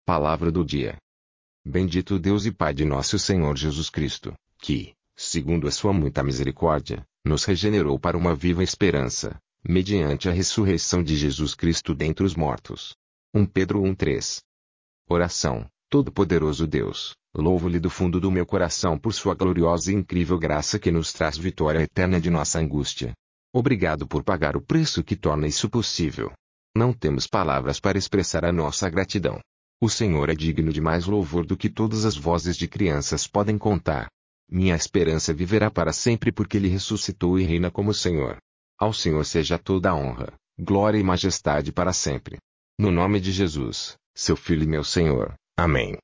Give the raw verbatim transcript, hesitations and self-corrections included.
Palavra do dia. Bendito Deus e Pai de nosso Senhor Jesus Cristo, que, segundo a sua muita misericórdia, nos regenerou para uma viva esperança, mediante a ressurreição de Jesus Cristo dentre os mortos. um Pedro um três. Oração. Todo-Poderoso Deus, louvo-lhe do fundo do meu coração por sua gloriosa e incrível graça que nos traz vitória eterna de nossa angústia. Obrigado por pagar o preço que torna isso possível. Não temos palavras para expressar a nossa gratidão. O Senhor é digno de mais louvor do que todas as vozes de crianças podem contar. Minha esperança viverá para sempre porque Ele ressuscitou e reina como Senhor. Ao Senhor seja toda a honra, glória e majestade para sempre. No nome de Jesus, seu Filho e meu Senhor. Amém.